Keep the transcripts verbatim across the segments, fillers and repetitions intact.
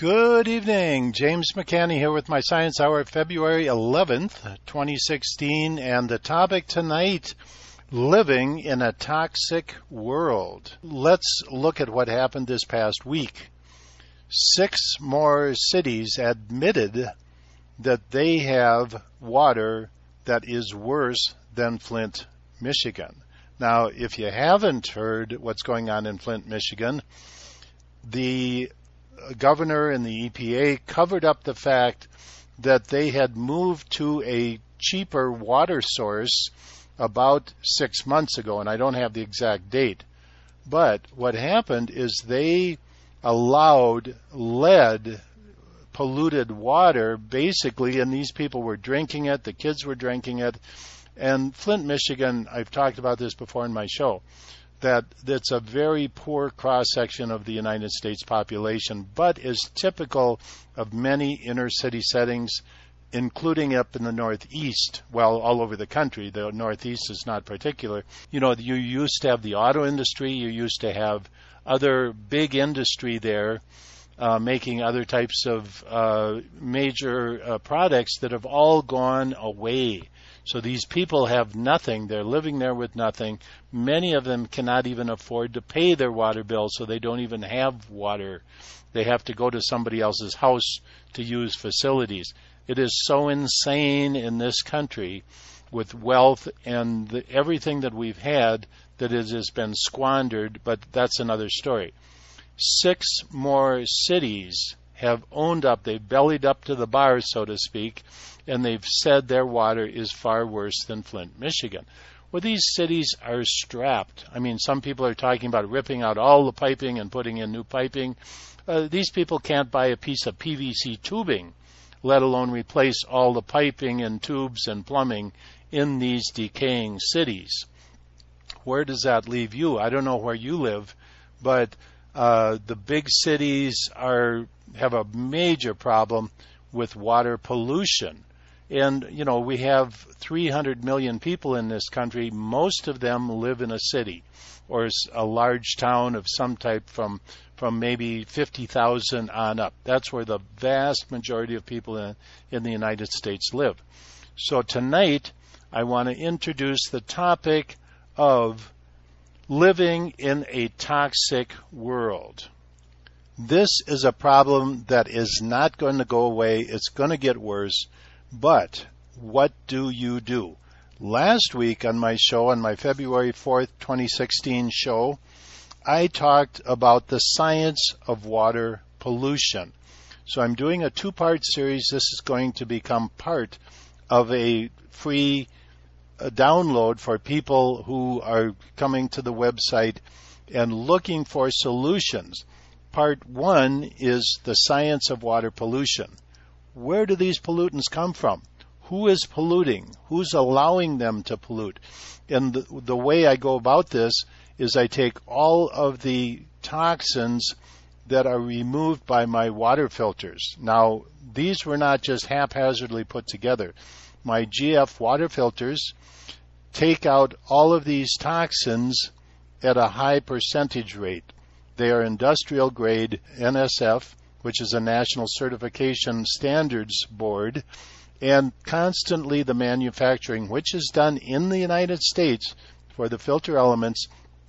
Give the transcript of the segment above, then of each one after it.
Good evening. James McCanny here with my Science Hour, February eleventh, twenty sixteen, and the topic tonight, living in a toxic world. Let's look at what happened this past week. Six more cities admitted that they have water that is worse than Flint, Michigan. Now, if you haven't heard what's going on in Flint, Michigan, the governor and the E P A covered up the fact that they had moved to a cheaper water source about six months ago, and I don't have the exact date. But what happened is they allowed lead polluted water, basically, and these people were drinking it, the kids were drinking it. And Flint, Michigan, I've talked about this before in my show, that it's a very poor cross-section of the United States population, but is typical of many inner-city settings, including up in the Northeast, well, all over the country. The Northeast is not particular. You know, you used to have the auto industry, you used to have other big industry there, uh, making other types of uh, major uh, products that have all gone away. So these people have nothing. They're living there with nothing. Many of them cannot even afford to pay their water bill, so they don't even have water. They have to go to somebody else's house to use facilities. It is so insane in this country with wealth and the, everything that we've had that it has been squandered, but that's another story. Six more cities have owned up, they've bellied up to the bar, so to speak, and they've said their water is far worse than Flint, Michigan. Well, these cities are strapped. I mean, some people are talking about ripping out all the piping and putting in new piping. Uh, these people can't buy a piece of P V C tubing, let alone replace all the piping and tubes and plumbing in these decaying cities. Where does that leave you? I don't know where you live, but uh, the big cities are have a major problem with water pollution. And, you know, we have three hundred million people in this country. Most of them live in a city or a large town of some type from from maybe fifty thousand on up. That's where the vast majority of people in, in the United States live. So tonight, I want to introduce the topic of living in a toxic world. This is a problem that is not going to go away. It's going to get worse. But what do you do? Last week on my show, on my February fourth, twenty sixteen show, I talked about the science of water pollution. So I'm doing a two-part series. This is going to become part of a free uh, download for people who are coming to the website and looking for solutions. Part one is the science of water pollution. Where do these pollutants come from? Who is polluting? Who's allowing them to pollute? And the, the way I go about this is I take all of the toxins that are removed by my water filters. Now, these were not just haphazardly put together. My G F water filters take out all of these toxins at a high percentage rate. They are industrial grade N S F, which is a National Certification Standards Board, and constantly the manufacturing, which is done in the United States for the filter elements,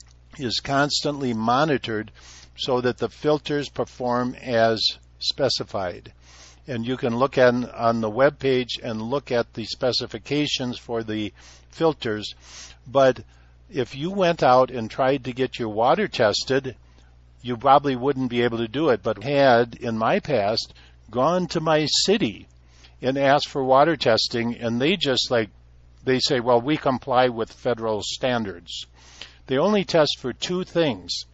is constantly monitored so that the filters perform as specified. And you can look at, on the web page and look at the specifications for the filters. But if you went out and tried to get your water tested, you probably wouldn't be able to do it, but had, in my past, gone to my city and asked for water testing, and they just like, they say, well, we comply with federal standards. They only test for two things,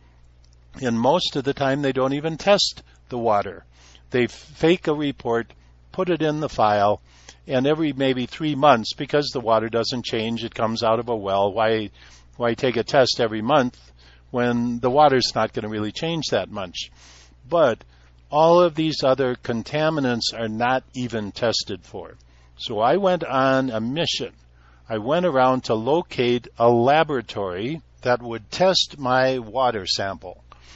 and most of the time they don't even test the water. They fake a report, put it in the file, and every maybe three months, because the water doesn't change, it comes out of a well, why, why take a test every month when the water's not going to really change that much? But all of these other contaminants are not even tested for. So I went on a mission. I went around to locate a laboratory that would test my water sample.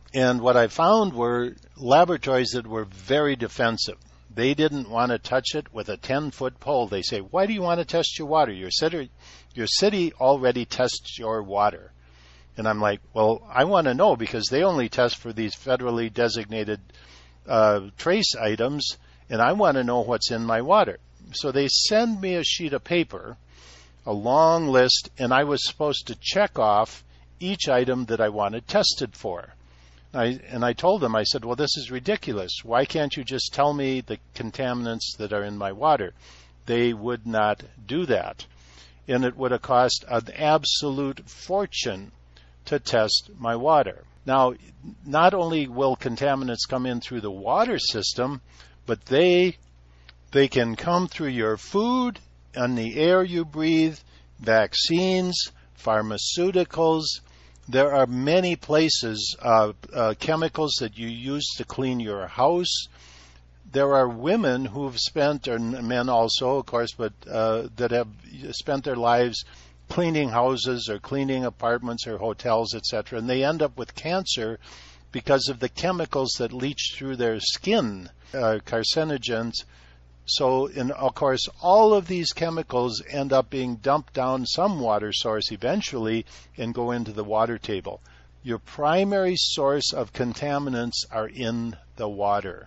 And what I found were laboratories that were very defensive. They didn't want to touch it with a ten-foot pole. They say, why do you want to test your water? Your city, your city already tests your water. And I'm like, well, I want to know because they only test for these federally designated uh, trace items, and I want to know what's in my water. So they send me a sheet of paper, a long list, and I was supposed to check off each item that I wanted tested for. I, and I told them, I said, well, this is ridiculous. Why can't you just tell me the contaminants that are in my water? They would not do that. And it would have cost an absolute fortune to test my water. Now, not only will contaminants come in through the water system, but they they can come through your food, and the air you breathe, vaccines, pharmaceuticals. There are many places, uh, uh, chemicals that you use to clean your house. There are women who've spent, or men also, of course, but uh, that have spent their lives cleaning houses or cleaning apartments or hotels, et cetera, and they end up with cancer because of the chemicals that leach through their skin, uh, carcinogens. So, in, of course, all of these chemicals end up being dumped down some water source eventually and go into the water table. Your primary source of contaminants are in the water.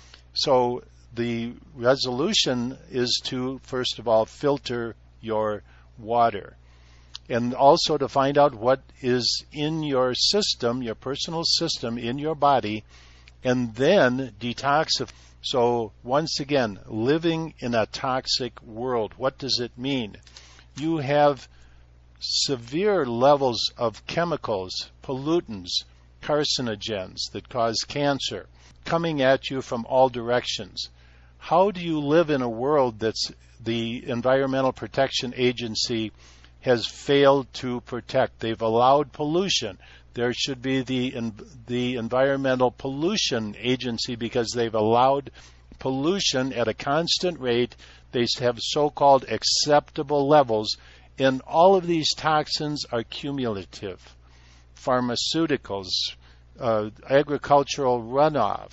So the resolution is to, first of all, filter your water. And also to find out what is in your system, your personal system, in your body, and then detoxify. So once again, living in a toxic world, what does it mean? You have severe levels of chemicals, pollutants, carcinogens that cause cancer coming at you from all directions. How do you live in a world that's the Environmental Protection Agency has failed to protect? They've allowed pollution. There should be the the Environmental Pollution Agency because they've allowed pollution at a constant rate. They have so-called acceptable levels, and all of these toxins are cumulative. Pharmaceuticals, uh, agricultural runoff,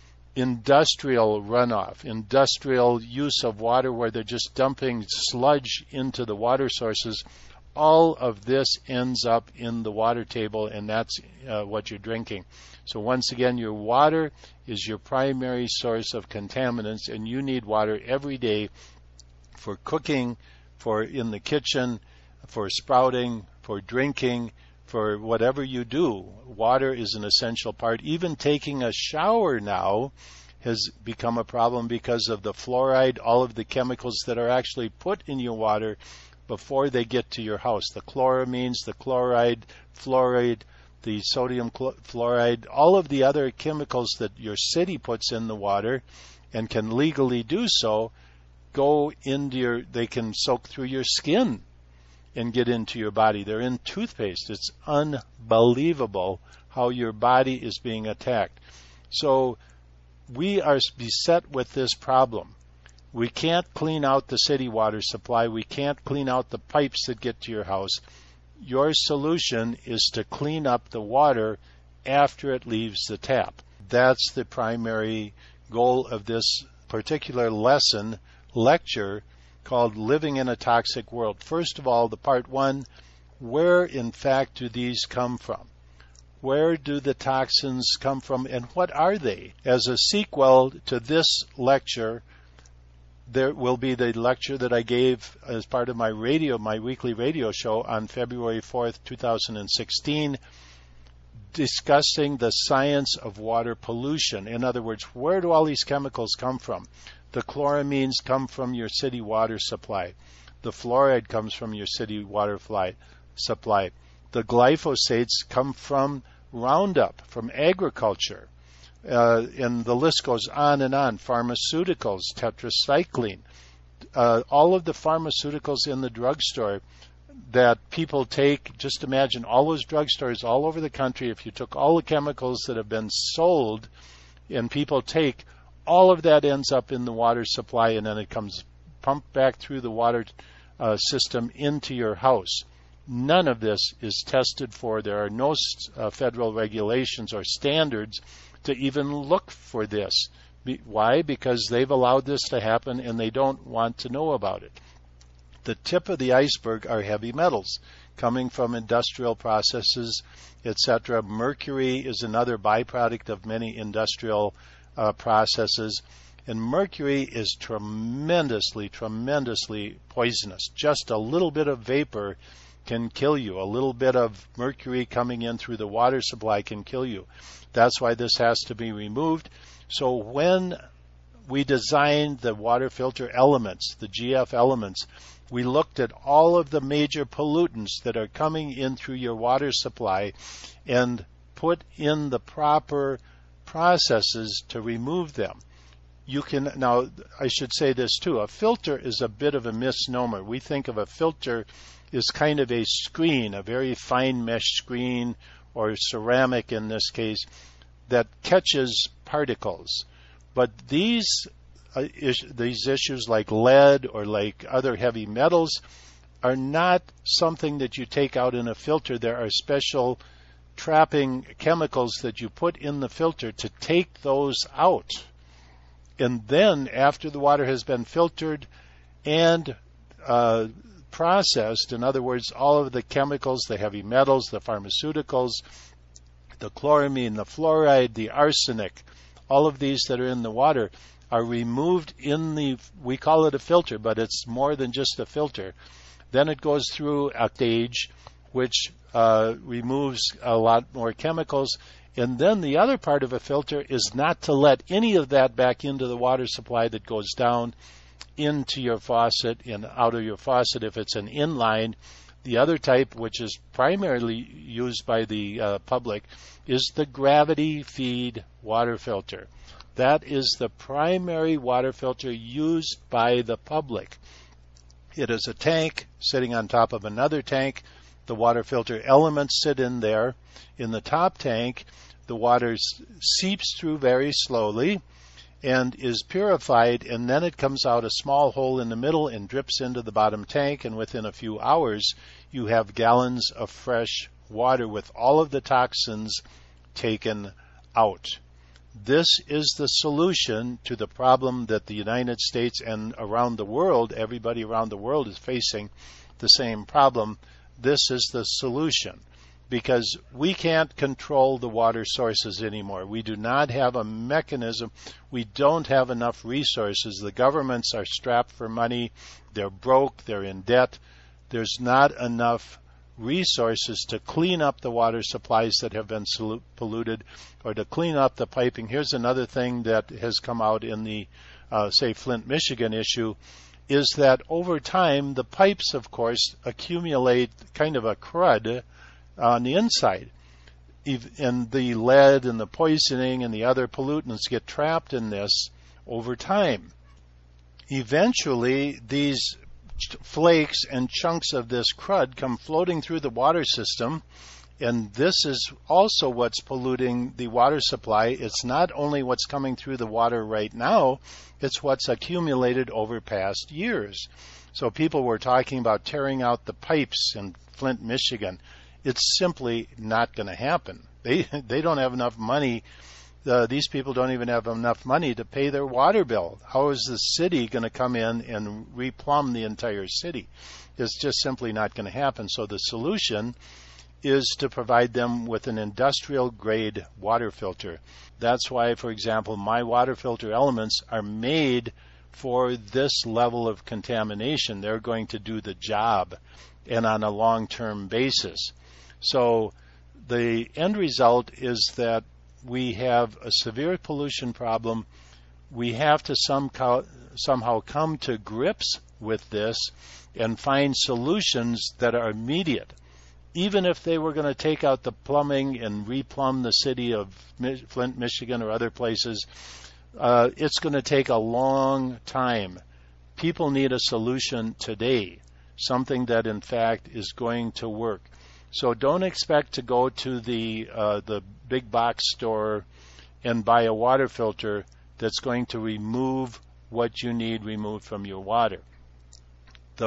industrial runoff, industrial use of water where they're just dumping sludge into the water sources. All of this ends up in the water table, and that's uh, what you're drinking. So once again, your water is your primary source of contaminants, and you need water every day for cooking, for in the kitchen, for sprouting, for drinking, for whatever you do. Water is an essential part. Even taking a shower now has become a problem because of the fluoride, all of the chemicals that are actually put in your water before they get to your house. The chloramines, the chloride, fluoride, the sodium fluoride, all of the other chemicals that your city puts in the water and can legally do so, go into your, they can soak through your skin and get into your body. They're in toothpaste. It's unbelievable how your body is being attacked. So we are beset with this problem. We can't clean out the city water supply. We can't clean out the pipes that get to your house. Your solution is to clean up the water after it leaves the tap. That's the primary goal of this particular lesson, lecture, called Living in a Toxic World. First of all, the part one, where in fact do these come from? Where do the toxins come from, and what are they? As a sequel to this lecture, there will be the lecture that I gave as part of my radio, my weekly radio show on February fourth, two thousand sixteen, discussing the science of water pollution. In other words, where do all these chemicals come from? The chloramines come from your city water supply. The fluoride comes from your city water fly, supply. The glyphosates come from Roundup, from agriculture. Uh, and the list goes on and on. Pharmaceuticals, tetracycline, uh, all of the pharmaceuticals in the drugstore that people take. Just imagine all those drugstores all over the country. If you took all the chemicals that have been sold and people take, all of that ends up in the water supply, and then it comes pumped back through the water uh, system into your house. None of this is tested for. There are no uh, federal regulations or standards to even look for this. Be- why? Because they've allowed this to happen and they don't want to know about it. The tip of the iceberg are heavy metals coming from industrial processes, et cetera. Mercury is another byproduct of many industrial uh, processes. And mercury is tremendously, tremendously poisonous. Just a little bit of vapor can kill you. A little bit of mercury coming in through the water supply can kill you. That's why this has to be removed. So when we designed the water filter elements, the G F elements, we looked at all of the major pollutants that are coming in through your water supply and put in the proper processes to remove them. You can, now I should say this too, a filter is a bit of a misnomer. We think of a filter as kind of a screen, a very fine mesh screen or ceramic in this case, that catches particles. But these uh, is, these issues like lead or like other heavy metals are not something that you take out in a filter. There are special trapping chemicals that you put in the filter to take those out. And then after the water has been filtered and uh, processed, in other words, all of the chemicals, the heavy metals, the pharmaceuticals, the chloramine, the fluoride, the arsenic, all of these that are in the water are removed in the, we call it a filter, but it's more than just a filter. Then it goes through a stage which uh, removes a lot more chemicals. And then the other part of a filter is not to let any of that back into the water supply that goes down into your faucet and out of your faucet if it's an inline. The other type, which is primarily used by the uh, public, is the gravity feed water filter. That is the primary water filter used by the public. It is a tank sitting on top of another tank. The water filter elements sit in there. In the top tank, the water seeps through very slowly and is purified, and then it comes out a small hole in the middle and drips into the bottom tank, and within a few hours you have gallons of fresh water with all of the toxins taken out. This is the solution to the problem that the United States and around the world, everybody around the world is facing the same problem. This is the solution, because we can't control the water sources anymore. We do not have a mechanism. We don't have enough resources. The governments are strapped for money. They're broke. They're in debt. There's not enough resources to clean up the water supplies that have been polluted or to clean up the piping. Here's another thing that has come out in the, uh, say, Flint, Michigan issue, is that over time the pipes, of course, accumulate kind of a crud on the inside. And the lead and the poisoning and the other pollutants get trapped in this over time. Eventually, these flakes and chunks of this crud come floating through the water system, and this is also what's polluting the water supply. It's not only what's coming through the water right now, it's what's accumulated over past years. So people were talking about tearing out the pipes in Flint, Michigan. It's simply not going to happen. They they don't have enough money. Uh, these people don't even have enough money to pay their water bill. How is the city going to come in and replumb the entire city? It's just simply not going to happen. So the solution is to provide them with an industrial grade water filter. That's why, for example, my water filter elements are made for this level of contamination. They're going to do the job, and on a long-term basis. So the end result is that we have a severe pollution problem. We have to somehow, somehow come to grips with this and find solutions that are immediate. Even if they were going to take out the plumbing and replumb the city of Flint, Michigan, or other places, uh, it's going to take a long time. People need a solution today, something that in fact is going to work. So don't expect to go to the uh, the big box store and buy a water filter that's going to remove what you need removed from your water. The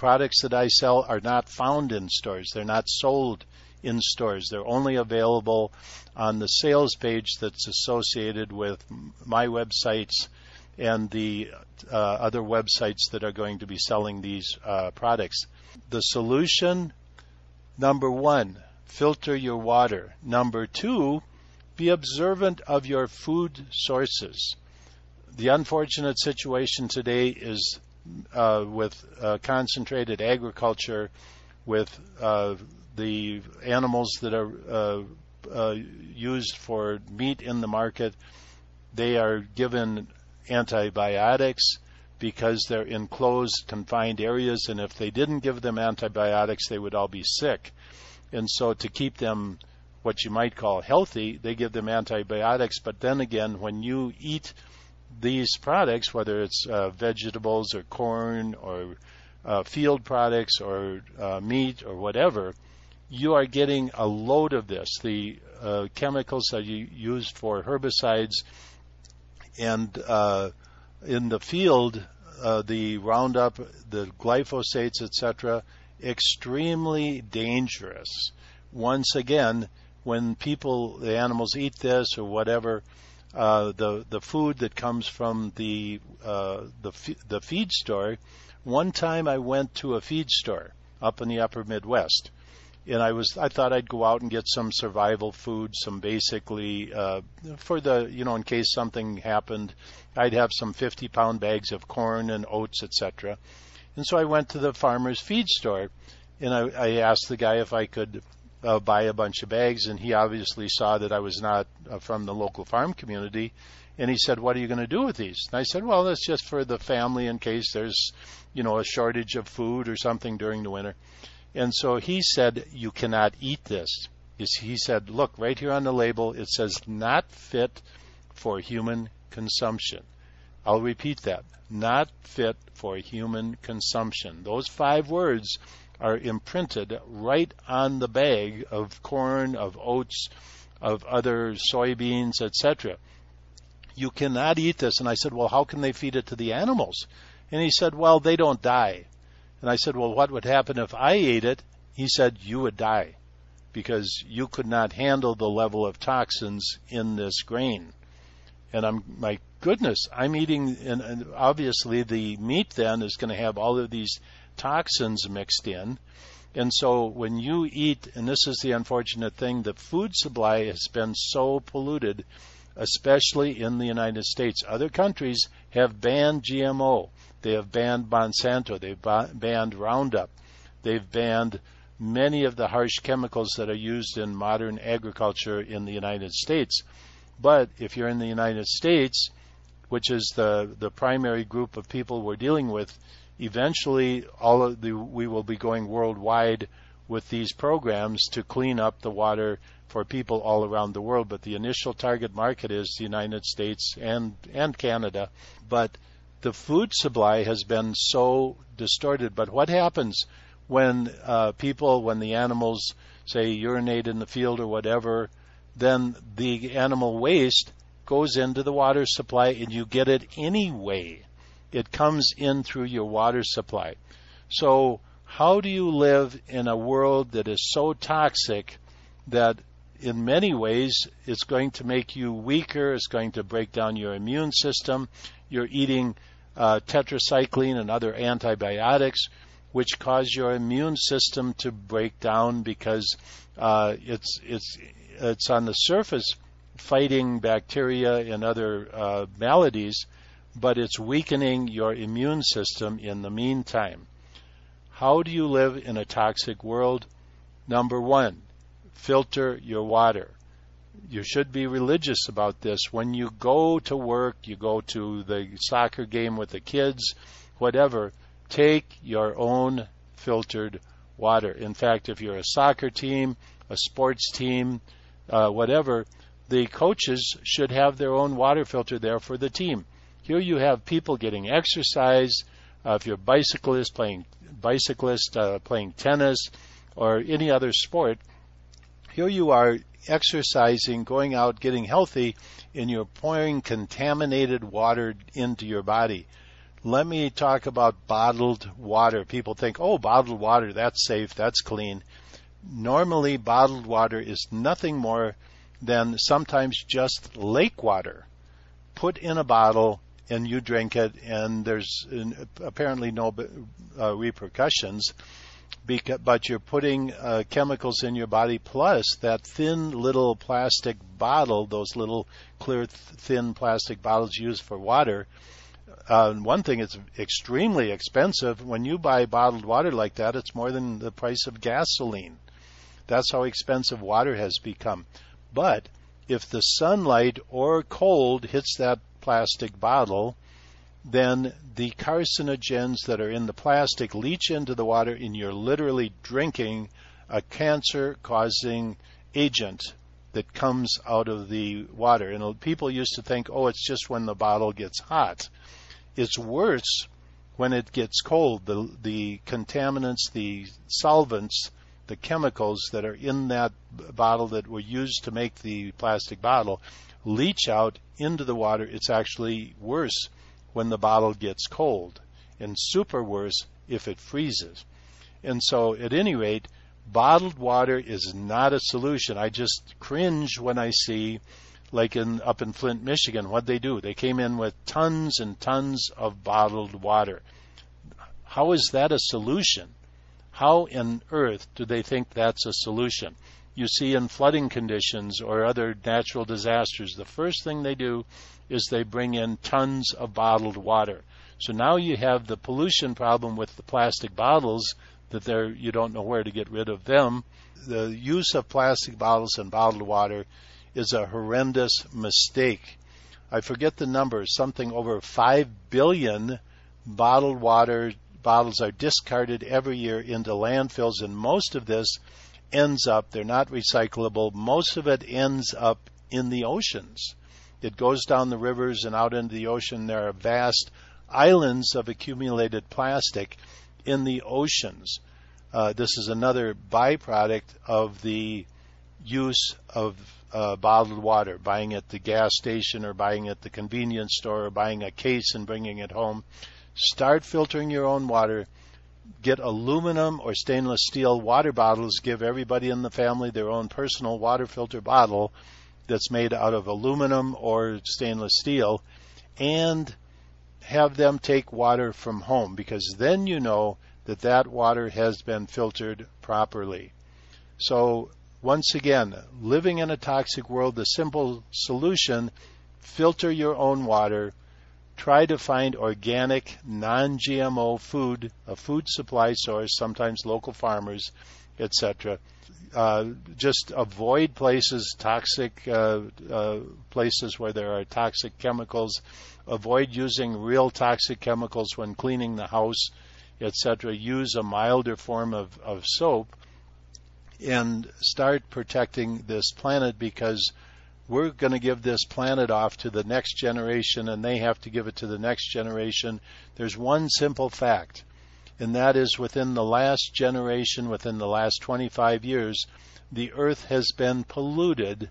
products that I sell are not found in stores. They're not sold in stores. They're only available on the sales page that's associated with my websites and the uh, other websites that are going to be selling these uh, products. The solution, number one, filter your water. Number two, be observant of your food sources. The unfortunate situation today is uh, with uh, concentrated agriculture, with uh, the animals that are uh, uh, used for meat in the market. They are given antibiotics because they're in closed, confined areas, and if they didn't give them antibiotics, they would all be sick. And so to keep them what you might call healthy, they give them antibiotics. But then again, when you eat these products, whether it's uh, vegetables or corn or uh, field products or uh, meat or whatever, you are getting a load of this. The uh, chemicals that you used for herbicides and uh, in the field, uh, the Roundup, the glyphosates, et cetera, extremely dangerous. Once again, when people, the animals eat this or whatever, uh, the the food that comes from the uh, the the feed store. One time I went to a feed store up in the upper Midwest, and I was I thought I'd go out and get some survival food, some basically uh, for the you know in case something happened, I'd have some fifty pound bags of corn and oats, et cetera. And so I went to the farmer's feed store, and I, I asked the guy if I could uh, buy a bunch of bags, and he obviously saw that I was not uh, from the local farm community, and he said, "What are you going to do with these?" And I said, "Well, that's just for the family in case there's, you know, a shortage of food or something during the winter." And so he said, "You cannot eat this." He said, "Look, right here on the label, it says not fit for human consumption." I'll repeat that. Not fit for human consumption. Those five words are imprinted right on the bag of corn, of oats, of other soybeans, et cetera. You cannot eat this. And I said, "Well, how can they feed it to the animals?" And he said, "Well, they don't die." And I said, "Well, what would happen if I ate it?" He said, "You would die because you could not handle the level of toxins in this grain." And I'm, my goodness, I'm eating, and, and obviously the meat then is going to have all of these toxins mixed in. And so when you eat, and this is the unfortunate thing, the food supply has been so polluted, especially in the United States. Other countries have banned G M O. They have banned Monsanto. They've ba- banned Roundup. They've banned many of the harsh chemicals that are used in modern agriculture in the United States. But if you're in the United States, which is the, the primary group of people we're dealing with, eventually all of the, we will be going worldwide with these programs to clean up the water for people all around the world. But the initial target market is the United States and, and Canada. But the food supply has been so distorted. But what happens when uh, people, when the animals, say, urinate in the field or whatever, then the animal waste goes into the water supply and you get it anyway. It comes in through your water supply. So how do you live in a world that is so toxic that in many ways it's going to make you weaker, it's going to break down your immune system? You're eating uh, tetracycline and other antibiotics, which cause your immune system to break down because uh, it's it's it's on the surface fighting bacteria and other uh, maladies, but it's weakening your immune system in the meantime. How do you live in a toxic world? Number one, filter your water. You should be religious about this. When you go to work, you go to the soccer game with the kids, whatever, take your own filtered water. In fact, if you're a soccer team, a sports team, uh, whatever, the coaches should have their own water filter there for the team. Here you have people getting exercise. Uh, if you're a bicyclist playing bicyclist uh, playing tennis or any other sport, here you are exercising, going out, getting healthy, and you're pouring contaminated water into your body. Let me talk about bottled water. People think, oh, bottled water, that's safe, that's clean. Normally, bottled water is nothing more than sometimes just lake water put in a bottle and you drink it, and there's apparently no uh, repercussions, because, but you're putting uh, chemicals in your body, plus that thin little plastic bottle, those little clear, thin plastic bottles used for water. Uh, one thing, it's extremely expensive. When you buy bottled water like that, it's more than the price of gasoline. That's how expensive water has become. But if the sunlight or cold hits that plastic bottle, then the carcinogens that are in the plastic leach into the water, and you're literally drinking a cancer-causing agent that comes out of the water. And people used to think, oh, it's just when the bottle gets hot. It's worse when it gets cold. The, the contaminants, the solvents, the chemicals that are in that bottle that were used to make the plastic bottle leach out into the water. It's actually worse when the bottle gets cold, and super worse if it freezes. And so, at any rate, bottled water is not a solution. I just cringe when I see, like in up in Flint, Michigan, what they do. They came in with tons and tons of bottled water. How is that a solution? How on earth do they think that's a solution? You see, in flooding conditions or other natural disasters, the first thing they do is they bring in tons of bottled water. So now you have the pollution problem with the plastic bottles, that they're, you don't know where to get rid of them. The use of plastic bottles and bottled water is a horrendous mistake. I forget the number, something over five billion bottled water bottles are discarded every year into landfills, and most of this ends up, they're not recyclable, most of it ends up in the oceans. It goes down the rivers and out into the ocean. There are vast islands of accumulated plastic in the oceans. Uh, this is another byproduct of the use of uh, bottled water, buying at the gas station or buying at the convenience store or buying a case and bringing it home. Start filtering your own water. Get aluminum or stainless steel water bottles. Give everybody in the family their own personal water filter bottle that's made out of aluminum or stainless steel, and have them take water from home, because then you know that that water has been filtered properly. So once again, living in a toxic world, the simple solution, filter your own water. Try to find organic, non-G M O food, a food supply source, sometimes local farmers, et cetera. Uh, just avoid places, toxic uh, uh, places where there are toxic chemicals. Avoid using real toxic chemicals when cleaning the house, et cetera. Use a milder form of, of soap, and start protecting this planet, because we're going to give this planet off to the next generation, and they have to give it to the next generation. There's one simple fact, and that is within the last generation, within the last twenty-five years, the earth has been polluted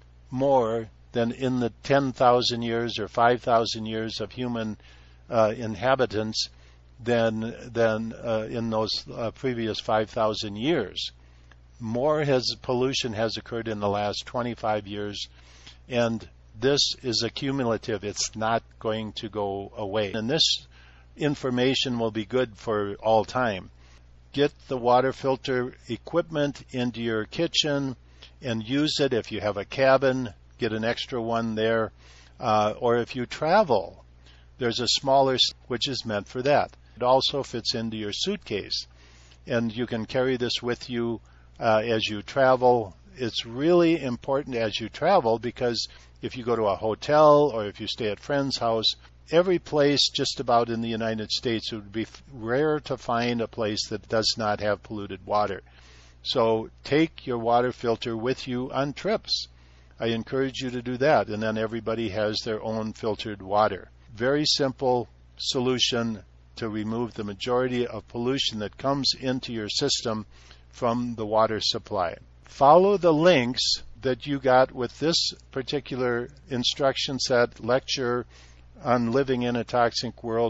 more than in the ten thousand years or five thousand years of human uh, inhabitants than, than uh, in those uh, previous five thousand years. More has pollution has occurred in the last twenty-five years, and this is accumulative. It's not going to go away. And this information will be good for all time. Get the water filter equipment into your kitchen and use it. If you have a cabin, get an extra one there. Uh, or if you travel, there's a smaller which is meant for that. It also fits into your suitcase, and you can carry this with you Uh, as you travel. It's really important as you travel, because if you go to a hotel or if you stay at a friend's house, every place just about in the United States, it would be rare to find a place that does not have polluted water. So take your water filter with you on trips. I encourage you to do that, and then everybody has their own filtered water. Very simple solution to remove the majority of pollution that comes into your system from the water supply. Follow the links that you got with this particular instruction set lecture on living in a toxic world.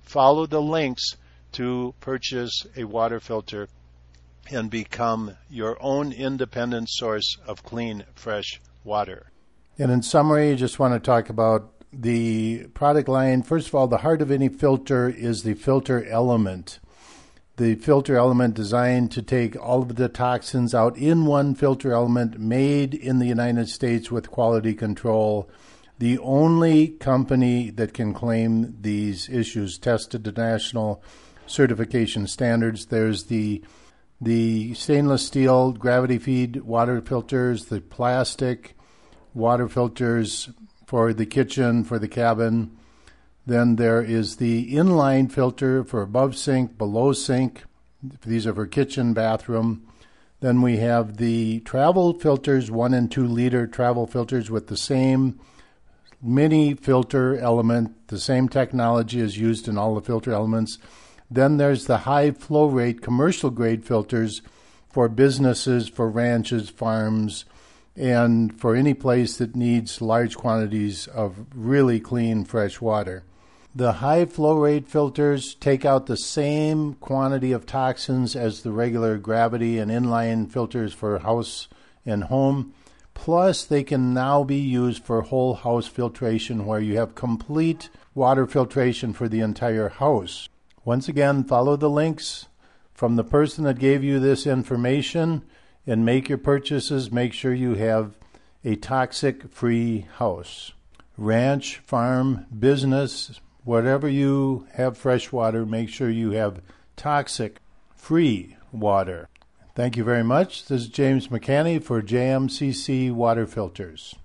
follow the links to purchase a water filter and become your own independent source of clean, fresh water. And in summary, I just want to talk about the product line. First of all, the heart of any filter is the filter element. The filter element designed to take all of the toxins out in one filter element, made in the United States with quality control. The only company that can claim these issues, tested to national certification standards. There's the the stainless steel gravity feed water filters, the plastic water filters for the kitchen, for the cabin. Then there is the inline filter for above sink, below sink. These are for kitchen, bathroom. Then we have the travel filters, one and two liter travel filters with the same mini filter element. The same technology is used in all the filter elements. Then there's the high flow rate commercial grade filters for businesses, for ranches, farms, and for any place that needs large quantities of really clean, fresh water. The high flow rate filters take out the same quantity of toxins as the regular gravity and inline filters for house and home. Plus, they can now be used for whole house filtration, where you have complete water filtration for the entire house. Once again, follow the links from the person that gave you this information and make your purchases. Make sure you have a toxic-free house. Ranch, farm, business, whatever you have fresh water, make sure you have toxic-free water. Thank you very much. This is James McCanny for J M C C Water Filters.